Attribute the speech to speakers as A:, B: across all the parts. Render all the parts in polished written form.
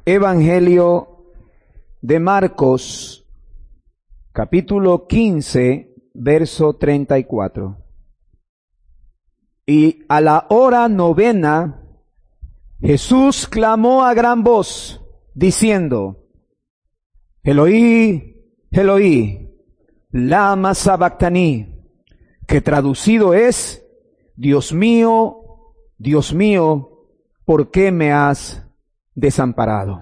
A: Evangelio de Marcos, capítulo 15, verso 34. Y a la hora 9, Jesús clamó a gran voz, diciendo: Eloí, Eloí, lama sabactani, que traducido es: Dios mío, ¿por qué me has desamparado?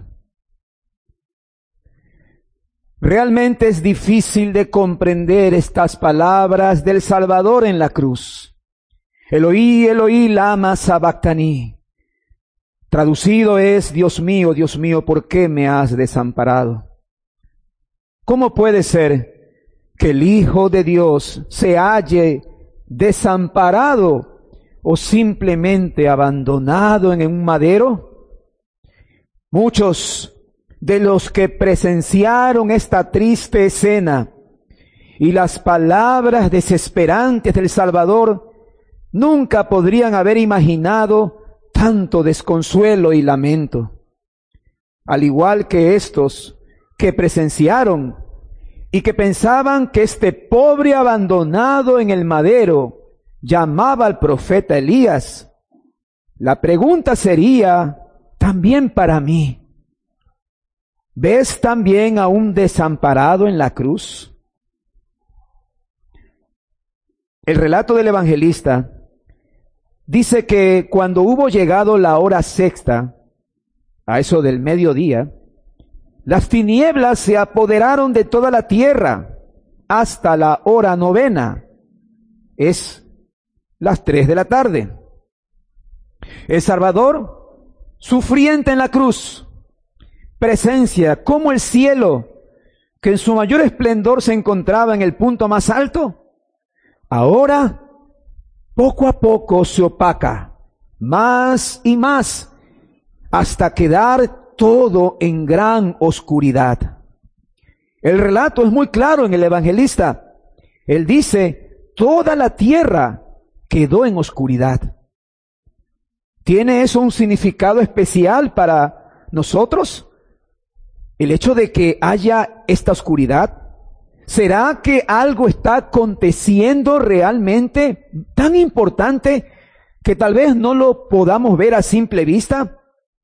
A: Realmente es difícil de comprender estas palabras del Salvador en la cruz. Eloí, Eloí, lama sabactani. Traducido es: Dios mío, ¿por qué me has desamparado? ¿Cómo puede ser que el Hijo de Dios se halle desamparado o simplemente abandonado en un madero? Muchos de los que presenciaron esta triste escena y las palabras desesperantes del Salvador nunca podrían haber imaginado tanto desconsuelo y lamento. Al igual que estos que presenciaron y que pensaban que este pobre abandonado en el madero llamaba al profeta Elías, la pregunta sería también para mí: ¿ves también a un desamparado en la cruz? El relato del evangelista dice que cuando hubo llegado la hora sexta, a eso del mediodía, las tinieblas se apoderaron de toda la tierra hasta la hora 9, es las 3 de la tarde. El Salvador, sufriente en la cruz, presencia cómo el cielo, que en su mayor esplendor se encontraba en el punto más alto, ahora poco a poco se opaca, más y más, hasta quedar todo en gran oscuridad. El relato es muy claro en el evangelista. Él dice: toda la tierra quedó en oscuridad. ¿Tiene eso un significado especial para nosotros? El hecho de que haya esta oscuridad. ¿Será que algo está aconteciendo realmente tan importante que tal vez no lo podamos ver a simple vista?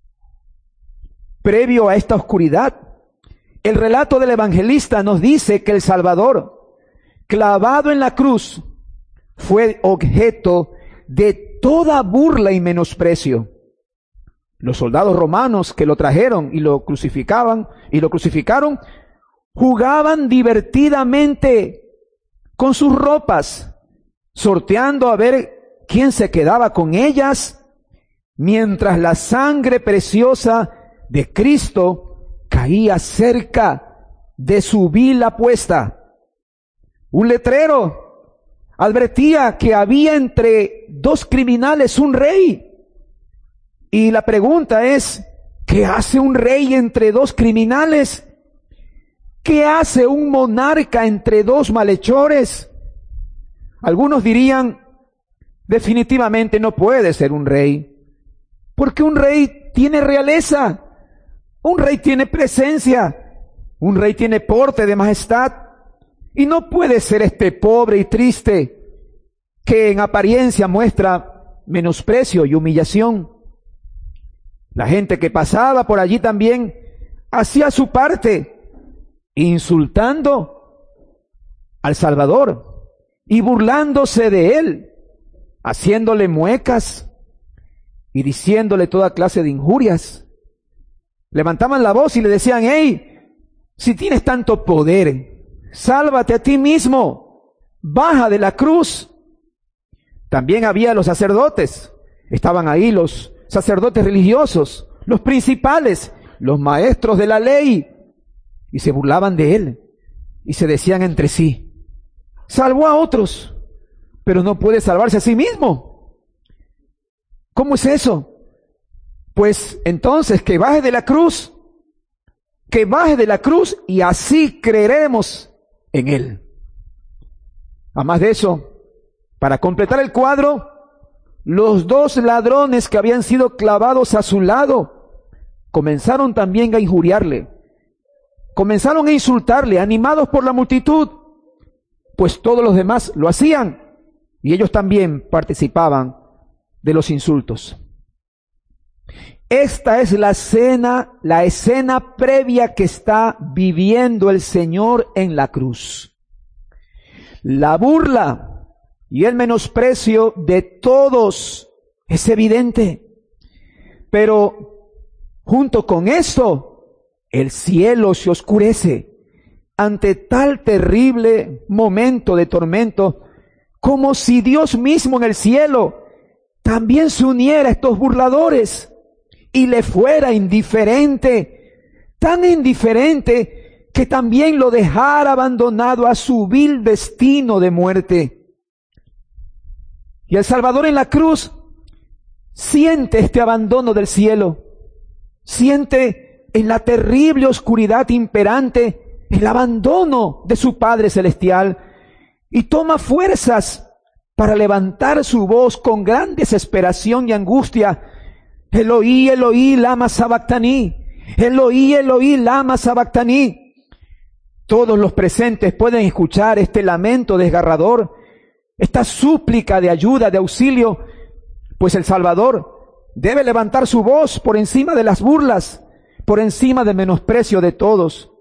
A: Previo a esta oscuridad, el relato del evangelista nos dice que el Salvador, clavado en la cruz, fue objeto de toda burla y menosprecio. Los soldados romanos que lo trajeron y lo crucificaron, jugaban divertidamente con sus ropas, sorteando a ver quién se quedaba con ellas, mientras la sangre preciosa de Cristo caía cerca de su vil apuesta. Un letrero advertía que había entre dos criminales un rey. Y la pregunta es: ¿qué hace un rey entre dos criminales? ¿Qué hace un monarca entre dos malhechores? Algunos dirían: definitivamente no puede ser un rey, porque un rey tiene realeza, un rey tiene presencia, un rey tiene porte de majestad, y no puede ser este pobre y triste que en apariencia muestra menosprecio y humillación. La gente que pasaba por allí también hacía su parte, insultando al Salvador y burlándose de él, haciéndole muecas y diciéndole toda clase de injurias. Levantaban la voz y le decían: hey, si tienes tanto poder, sálvate a ti mismo, baja de la cruz. También había los sacerdotes, estaban ahí los sacerdotes religiosos, los principales, los maestros de la ley, y se burlaban de él y se decían entre sí: salvó a otros, pero no puede salvarse a sí mismo. ¿Cómo es eso? Pues entonces que baje de la cruz, y así creeremos en él. Además de eso, para completar el cuadro, los dos ladrones que habían sido clavados a su lado comenzaron también a injuriarle, comenzaron a insultarle, animados por la multitud, pues todos los demás lo hacían y ellos también participaban de los insultos. Esta es la escena previa que está viviendo el Señor en la cruz. La burla y el menosprecio de todos es evidente, pero junto con esto, el cielo se oscurece ante tal terrible momento de tormento, como si Dios mismo en el cielo también se uniera a estos burladores y le fuera indiferente, tan indiferente que también lo dejara abandonado a su vil destino de muerte. Y el Salvador en la cruz siente este abandono del cielo, siente en la terrible oscuridad imperante el abandono de su Padre Celestial y toma fuerzas para levantar su voz con gran desesperación y angustia. Eloí, Eloí, lama sabactaní. Eloí, Eloí, lama sabactaní. Todos los presentes pueden escuchar este lamento desgarrador, esta súplica de ayuda, de auxilio, pues el Salvador debe levantar su voz por encima de las burlas, por encima del menosprecio de todos.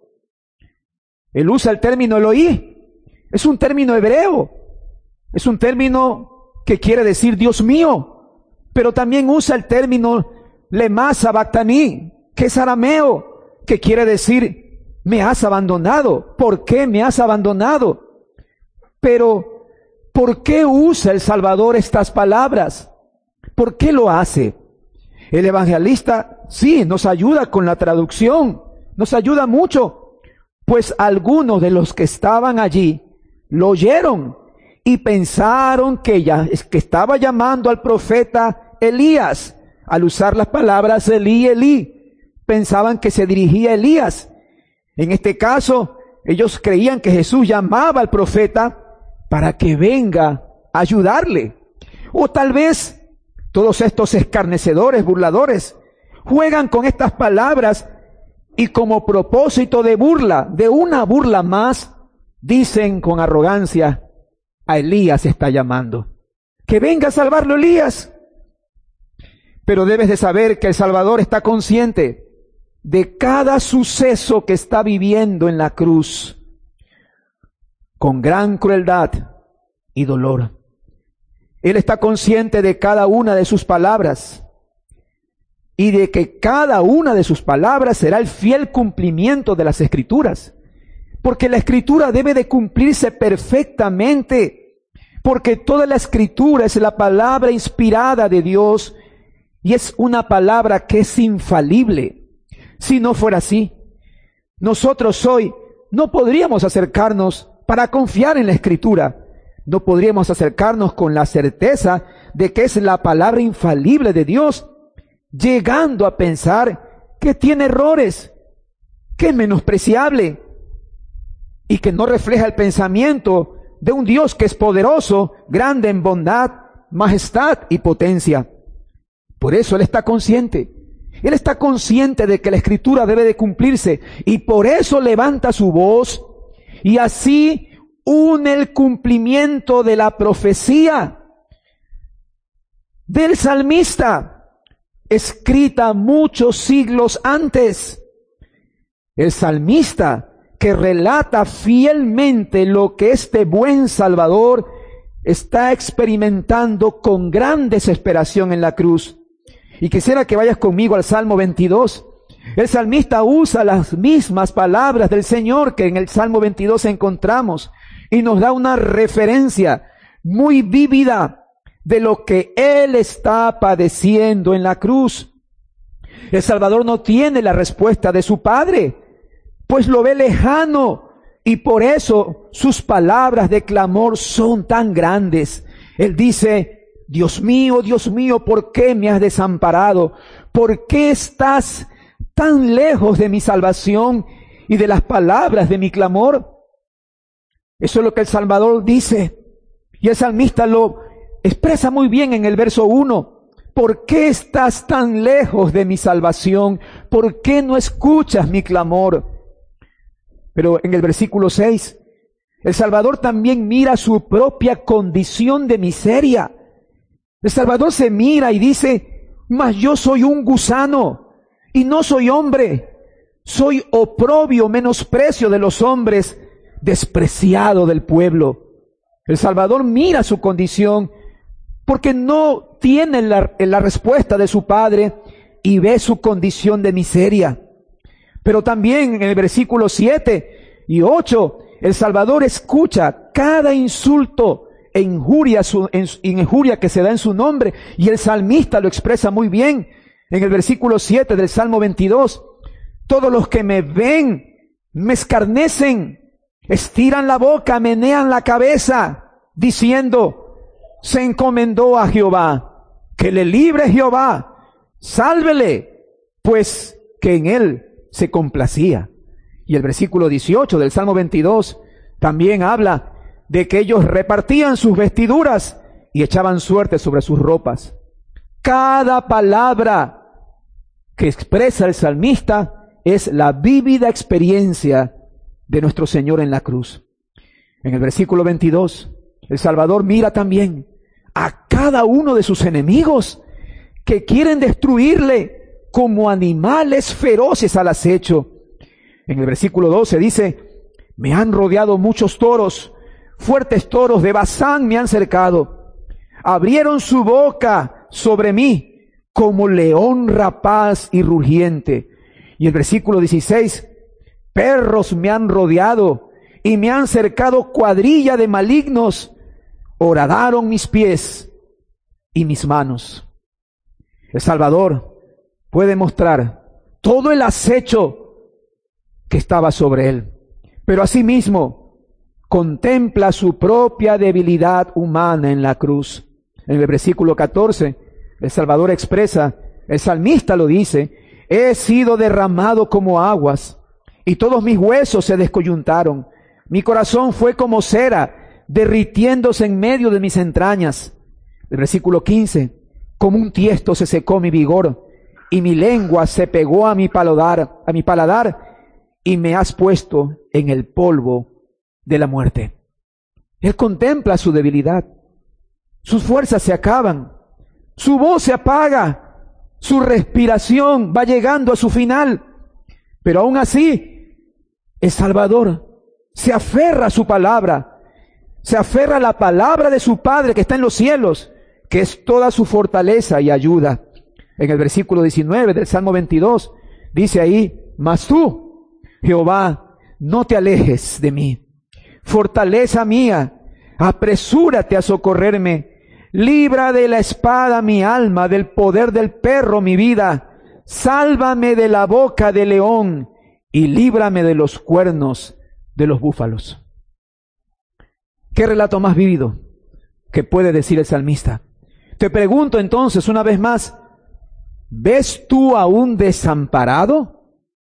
A: Él usa el término Eloí. Es un término hebreo. Es un término que quiere decir Dios mío. Pero también usa el término lema sabactaní, que es arameo, que quiere decir me has abandonado. ¿Por qué me has abandonado? Pero, ¿por qué usa el Salvador estas palabras? ¿Por qué lo hace? El evangelista sí nos ayuda con la traducción, nos ayuda mucho, pues algunos de los que estaban allí lo oyeron y pensaron que estaba llamando al profeta Elías. Al usar las palabras Elí, Elí, pensaban que se dirigía a Elías. En este caso, ellos creían que Jesús llamaba al profeta para que venga a ayudarle. O tal vez todos estos escarnecedores, burladores, juegan con estas palabras y como propósito de burla, de una burla más, dicen con arrogancia, a Elías está llamando. Que venga a salvarlo Elías. Pero debes de saber que el Salvador está consciente de cada suceso que está viviendo en la cruz, con gran crueldad y dolor. Él está consciente de cada una de sus palabras y de que cada una de sus palabras será el fiel cumplimiento de las Escrituras. Porque la Escritura debe de cumplirse perfectamente, porque toda la Escritura es la palabra inspirada de Dios y es una palabra que es infalible. Si no fuera así, nosotros hoy no podríamos acercarnos para confiar en la Escritura. No podríamos acercarnos con la certeza de que es la palabra infalible de Dios, llegando a pensar que tiene errores, que es menospreciable y que no refleja el pensamiento de un Dios que es poderoso, grande en bondad, majestad y potencia. Por eso Él está consciente. Él está consciente de que la Escritura debe de cumplirse y por eso levanta su voz y así une el cumplimiento de la profecía del salmista, escrita muchos siglos antes. El salmista que relata fielmente lo que este buen Salvador está experimentando con gran desesperación en la cruz. Y quisiera que vayas conmigo al Salmo 22. El salmista usa las mismas palabras del Señor que en el Salmo 22 encontramos y nos da una referencia muy vívida de lo que Él está padeciendo en la cruz. El Salvador no tiene la respuesta de su Padre, pues lo ve lejano y por eso sus palabras de clamor son tan grandes. Él dice, Dios mío, ¿por qué me has desamparado? ¿Por qué estás tan lejos de mi salvación y de las palabras de mi clamor? Eso es lo que el Salvador dice. Y el salmista lo expresa muy bien en el verso 1. ¿por qué estás tan lejos de mi salvación? ¿Por qué no escuchas mi clamor? Pero en el versículo 6, el Salvador también mira su propia condición de miseria. El Salvador se mira y dice, mas yo soy un gusano y no soy hombre. Soy oprobio, menosprecio de los hombres, despreciado del pueblo. El Salvador mira su condición porque no tiene la respuesta de su Padre y ve su condición de miseria. Pero también en el versículo 7 y 8, el Salvador escucha cada insulto e injuria que se da en su nombre, y el salmista lo expresa muy bien en el versículo 7 del Salmo 22. Todos los que me ven me escarnecen, estiran la boca, menean la cabeza, diciendo, se encomendó a Jehová, que le libre Jehová, sálvele, pues que en él se complacía. Y el versículo 18 del Salmo 22 también habla de que ellos repartían sus vestiduras y echaban suerte sobre sus ropas. Cada palabra que expresa el salmista es la vívida experiencia de nuestro Señor en la cruz. En el versículo 22, el Salvador mira también a cada uno de sus enemigos que quieren destruirle como animales feroces al acecho. En el versículo 12 dice, me han rodeado muchos toros, fuertes toros de Basán me han cercado. Abrieron su boca sobre mí como león rapaz y rugiente. Y el versículo 16, perros me han rodeado y me han cercado cuadrilla de malignos. Horadaron mis pies y mis manos. El Salvador puede mostrar todo el acecho que estaba sobre él, pero asimismo contempla su propia debilidad humana en la cruz. En el versículo 14, el Salvador expresa, el salmista lo dice, he sido derramado como aguas y todos mis huesos se descoyuntaron. Mi corazón fue como cera, derritiéndose en medio de mis entrañas. El versículo 15, como un tiesto se secó mi vigor y mi lengua se pegó a mi paladar, y me has puesto en el polvo de la muerte. Él contempla su debilidad. Sus fuerzas se acaban. Su voz se apaga. Su respiración va llegando a su final. Pero aún así, el Salvador se aferra a su palabra. Se aferra a la palabra de su Padre que está en los cielos, que es toda su fortaleza y ayuda. En el versículo 19 del Salmo 22, dice ahí, mas tú, Jehová, no te alejes de mí. Fortaleza mía, apresúrate a socorrerme. Libra de la espada mi alma, del poder del perro mi vida. Sálvame de la boca del león y líbrame de los cuernos de los búfalos. ¿Qué relato más vívido que puede decir el salmista? Te pregunto entonces una vez más, ¿ves tú a un desamparado?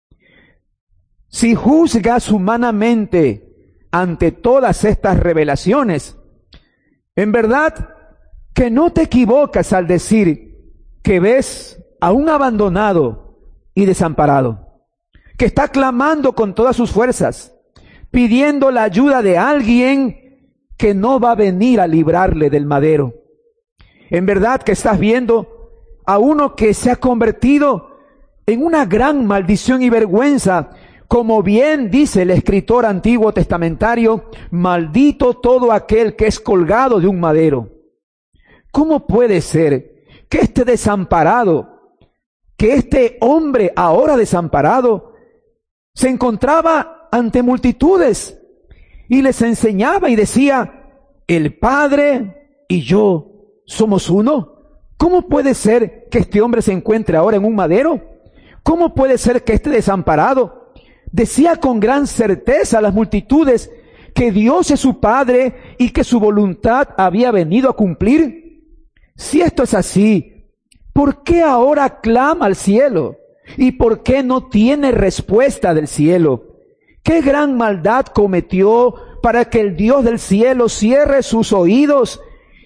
A: Si juzgas humanamente ante todas estas revelaciones, en verdad que no te equivocas al decir que ves a un abandonado y desamparado, que está clamando con todas sus fuerzas, pidiendo la ayuda de alguien que no va a venir a librarle del madero. En verdad que estás viendo a uno que se ha convertido en una gran maldición y vergüenza. Como bien dice el escritor antiguo testamentario, maldito todo aquel que es colgado de un madero. ¿Cómo puede ser que este desamparado, que este hombre ahora desamparado, se encontraba ante multitudes y les enseñaba y decía, el Padre y yo somos uno? ¿Cómo puede ser que este hombre se encuentre ahora en un madero? ¿Cómo puede ser que este desamparado decía con gran certeza a las multitudes que Dios es su Padre y que su voluntad había venido a cumplir? Si esto es así, ¿por qué ahora clama al cielo? ¿Y por qué no tiene respuesta del cielo? ¿Qué gran maldad cometió para que el Dios del cielo cierre sus oídos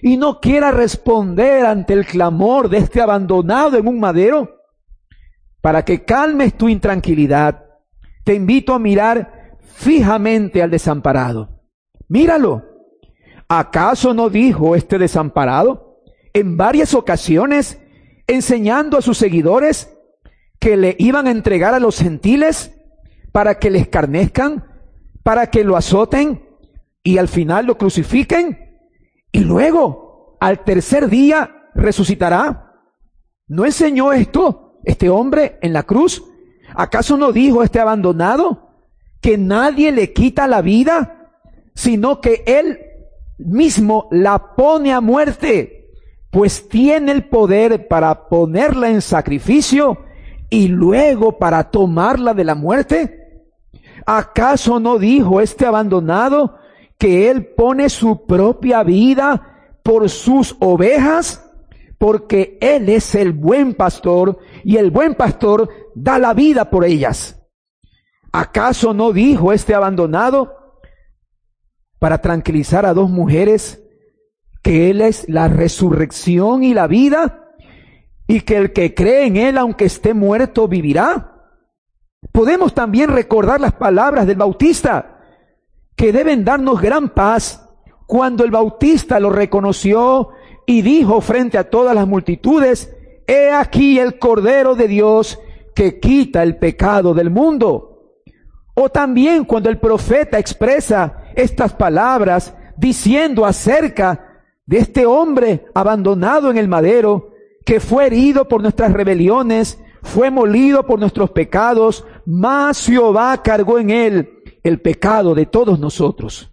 A: y no quiera responder ante el clamor de este abandonado en un madero? Para que calmes tu intranquilidad, te invito a mirar fijamente al desamparado. Míralo. ¿Acaso no dijo este desamparado en varias ocasiones, enseñando a sus seguidores, que le iban a entregar a los gentiles para que le escarnezcan, para que lo azoten y al final lo crucifiquen? Y luego, al tercer día, resucitará. ¿No enseñó esto este hombre en la cruz? ¿Acaso no dijo este abandonado que nadie le quita la vida, sino que él mismo la pone a muerte, pues tiene el poder para ponerla en sacrificio y luego para tomarla de la muerte? ¿Acaso no dijo este abandonado que él pone su propia vida por sus ovejas? Porque él es el buen pastor y el buen pastor da la vida por ellas. ¿Acaso no dijo este abandonado, para tranquilizar a dos mujeres, que él es la resurrección y la vida, y que el que cree en él, aunque esté muerto, vivirá? Podemos también recordar las palabras del Bautista, que deben darnos gran paz, cuando el Bautista lo reconoció y dijo frente a todas las multitudes: he aquí el Cordero de Dios que quita el pecado del mundo. O también cuando el profeta expresa estas palabras diciendo acerca de este hombre abandonado en el madero, que fue herido por nuestras rebeliones, fue molido por nuestros pecados, mas Jehová cargó en él el pecado de todos nosotros.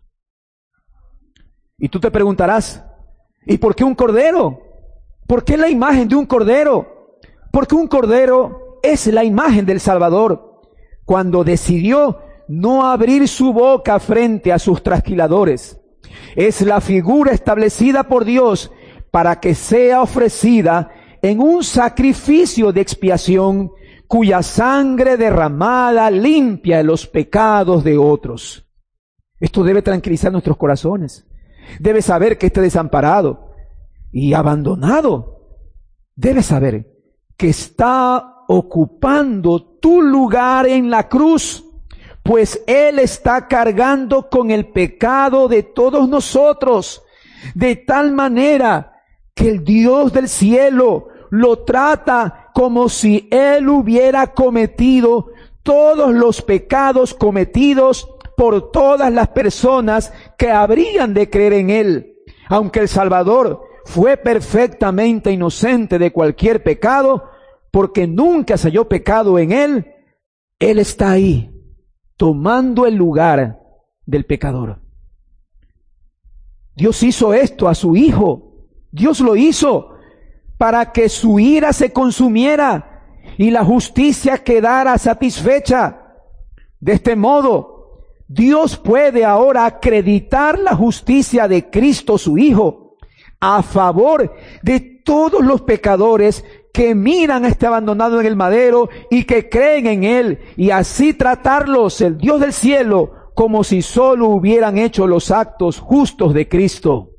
A: Y tú te preguntarás, ¿y por qué un cordero? ¿Por qué la imagen de un cordero? Porque un cordero es la imagen del Salvador, cuando decidió no abrir su boca frente a sus trasquiladores. Es la figura establecida por Dios para que sea ofrecida en un sacrificio de expiación, cuya sangre derramada limpia los pecados de otros. Esto debe tranquilizar nuestros corazones. Debe saber que este desamparado y abandonado debe saber que está ocupando tu lugar en la cruz, pues Él está cargando con el pecado de todos nosotros, de tal manera que el Dios del cielo lo trata como si Él hubiera cometido todos los pecados cometidos por todas las personas que habrían de creer en Él. Aunque el Salvador fue perfectamente inocente de cualquier pecado, porque nunca se halló pecado en Él, Él está ahí, tomando el lugar del pecador. Dios hizo esto a su Hijo. Dios lo hizo para que su ira se consumiera y la justicia quedara satisfecha. De este modo, Dios puede ahora acreditar la justicia de Cristo su Hijo a favor de todos los pecadores que miran a este abandonado en el madero y que creen en Él, y así tratarlos, el Dios del cielo, como si solo hubieran hecho los actos justos de Cristo.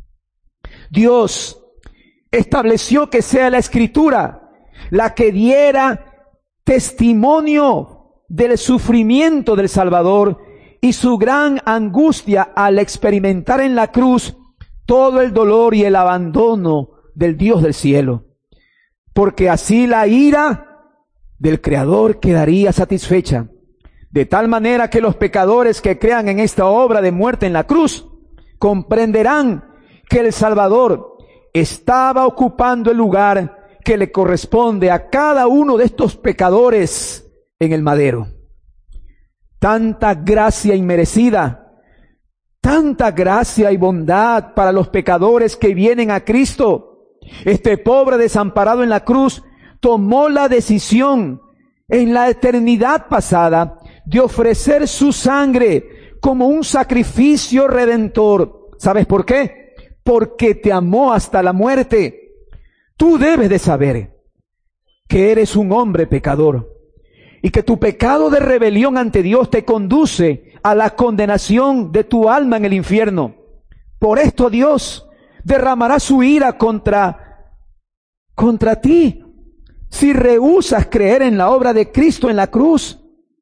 A: Dios estableció que sea la Escritura la que diera testimonio del sufrimiento del Salvador y su gran angustia al experimentar en la cruz todo el dolor y el abandono del Dios del cielo. Porque así la ira del Creador quedaría satisfecha, de tal manera que los pecadores que crean en esta obra de muerte en la cruz comprenderán que el Salvador estaba ocupando el lugar que le corresponde a cada uno de estos pecadores en el madero. Tanta gracia inmerecida, tanta gracia y bondad para los pecadores que vienen a Cristo. Este pobre desamparado en la cruz tomó la decisión en la eternidad pasada de ofrecer su sangre como un sacrificio redentor. ¿Sabes por qué? Porque te amó hasta la muerte. Tú debes de saber que eres un hombre pecador y que tu pecado de rebelión ante Dios te conduce a la condenación de tu alma en el infierno. Por esto Dios derramará su ira contra ti si rehusas creer en la obra de Cristo en la cruz.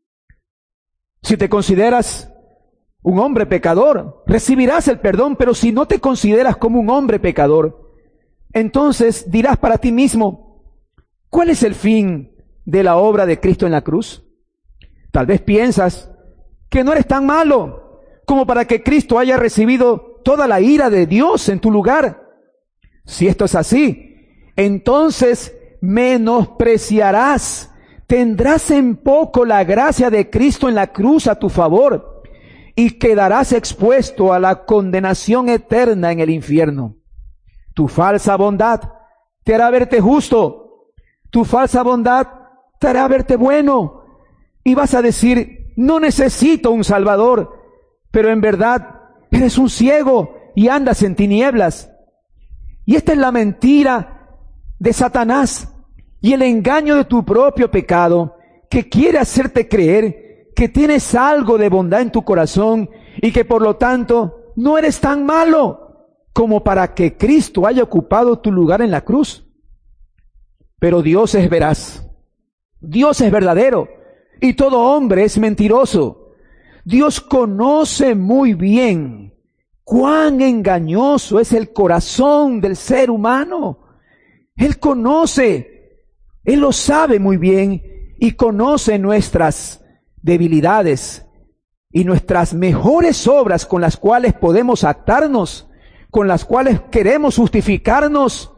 A: Si te consideras un hombre pecador, recibirás el perdón, pero si no te consideras como un hombre pecador, entonces dirás para ti mismo, ¿cuál es el fin de la obra de Cristo en la cruz? Tal vez piensas que no eres tan malo como para que Cristo haya recibido toda la ira de Dios en tu lugar. Si esto es así, entonces menospreciarás, tendrás en poco la gracia de Cristo en la cruz a tu favor y quedarás expuesto a la condenación eterna en el infierno. Tu falsa bondad te hará verte justo, tu falsa bondad te hará verte bueno, y vas a decir, no necesito un Salvador, pero en verdad eres un ciego y andas en tinieblas. Y esta es la mentira de Satanás y el engaño de tu propio pecado, que quiere hacerte creer que tienes algo de bondad en tu corazón y que por lo tanto no eres tan malo como para que Cristo haya ocupado tu lugar en la cruz. Pero Dios es veraz, Dios es verdadero y todo hombre es mentiroso. Dios conoce muy bien cuán engañoso es el corazón del ser humano. Él conoce, Él lo sabe muy bien y conoce nuestras debilidades y nuestras mejores obras con las cuales podemos actarnos, con las cuales queremos justificarnos.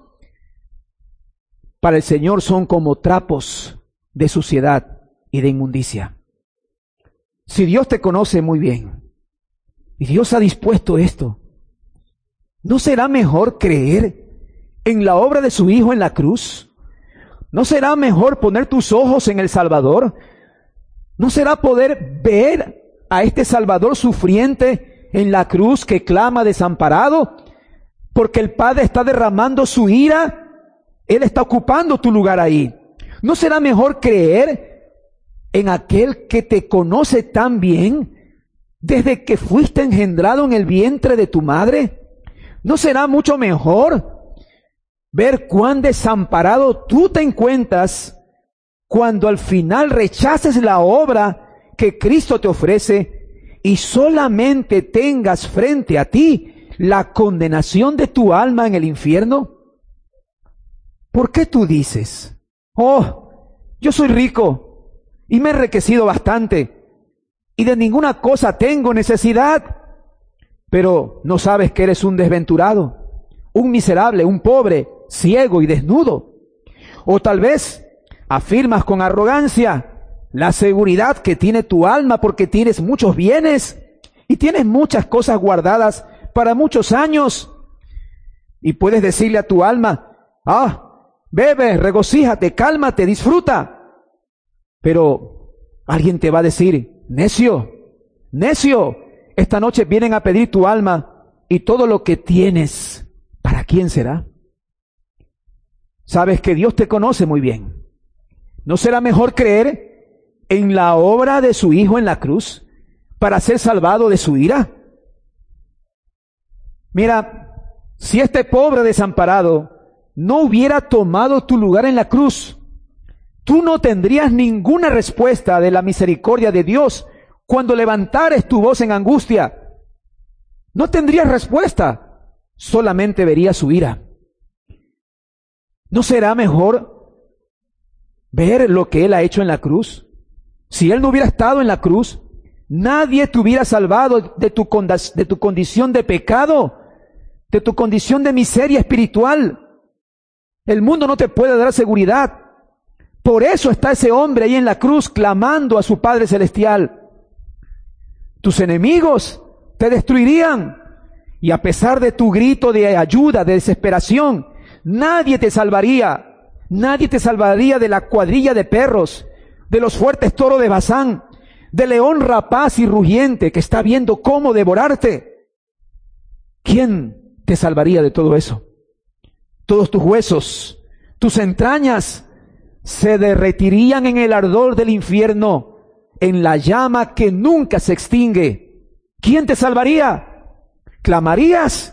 A: Para el Señor son como trapos de suciedad y de inmundicia. Si Dios te conoce muy bien y Dios ha dispuesto esto, ¿no será mejor creer en la obra de su Hijo en la cruz? ¿No será mejor poner tus ojos en el Salvador? ¿No será poder ver a este Salvador sufriente en la cruz que clama desamparado? Porque el Padre está derramando su ira, Él está ocupando tu lugar ahí. ¿No será mejor creer en aquel que te conoce tan bien desde que fuiste engendrado en el vientre de tu madre? ¿No será mucho mejor ver cuán desamparado tú te encuentras cuando al final rechaces la obra que Cristo te ofrece y solamente tengas frente a ti la condenación de tu alma en el infierno? ¿Por qué tú dices, oh, yo soy rico y me he enriquecido bastante y de ninguna cosa tengo necesidad? Pero no sabes que eres un desventurado, un miserable, un pobre, ciego y desnudo. O tal vez afirmas con arrogancia la seguridad que tiene tu alma porque tienes muchos bienes y tienes muchas cosas guardadas para muchos años. Y puedes decirle a tu alma, bebe, regocíjate, cálmate, disfruta. Pero alguien te va a decir, necio, necio, esta noche vienen a pedir tu alma y todo lo que tienes, ¿para quién será? Sabes que Dios te conoce muy bien. ¿No será mejor creer en la obra de su Hijo en la cruz para ser salvado de su ira? Mira, si este pobre desamparado no hubiera tomado tu lugar en la cruz, tú no tendrías ninguna respuesta de la misericordia de Dios cuando levantares tu voz en angustia. No tendrías respuesta, solamente verías su ira. ¿No será mejor ver lo que Él ha hecho en la cruz? Si Él no hubiera estado en la cruz, nadie te hubiera salvado de tu condición de pecado, de tu condición de miseria espiritual. El mundo no te puede dar seguridad. Por eso está ese hombre ahí en la cruz clamando a su Padre Celestial. Tus enemigos te destruirían y a pesar de tu grito de ayuda, de desesperación, nadie te salvaría. Nadie te salvaría de la cuadrilla de perros, de los fuertes toros de Basán, del león rapaz y rugiente que está viendo cómo devorarte. ¿Quién te salvaría de todo eso? Todos tus huesos, tus entrañas se derretirían en el ardor del infierno, en la llama que nunca se extingue. ¿Quién te salvaría? ¿Clamarías?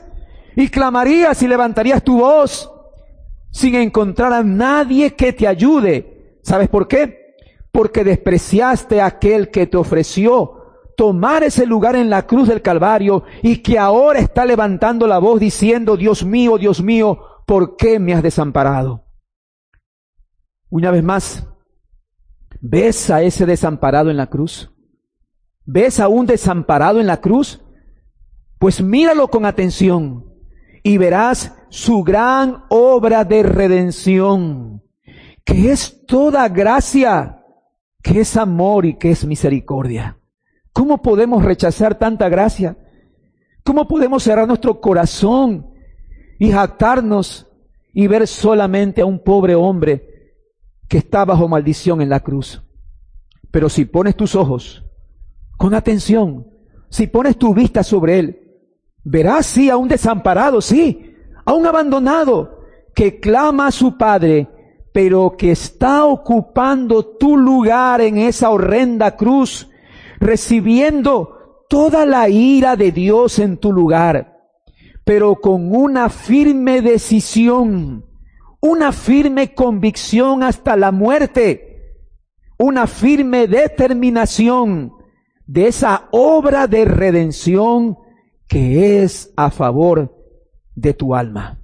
A: y clamarías y levantarías tu voz sin encontrar a nadie que te ayude. ¿Sabes por qué? Porque despreciaste a aquel que te ofreció tomar ese lugar en la cruz del Calvario y que ahora está levantando la voz diciendo, Dios mío, ¿por qué me has desamparado? Una vez más, ¿ves a ese desamparado en la cruz? ¿Ves a un desamparado en la cruz? Pues míralo con atención y verás su gran obra de redención, que es toda gracia, que es amor y que es misericordia. ¿Cómo podemos rechazar tanta gracia? ¿Cómo podemos cerrar nuestro corazón y jactarnos y ver solamente a un pobre hombre que está bajo maldición en la cruz? Pero si pones tus ojos con atención, si pones tu vista sobre él, verás sí a un desamparado, sí, a un abandonado que clama a su Padre, pero que está ocupando tu lugar en esa horrenda cruz, recibiendo toda la ira de Dios en tu lugar, pero con una firme decisión, una firme convicción hasta la muerte, una firme determinación de esa obra de redención que es a favor de tu alma.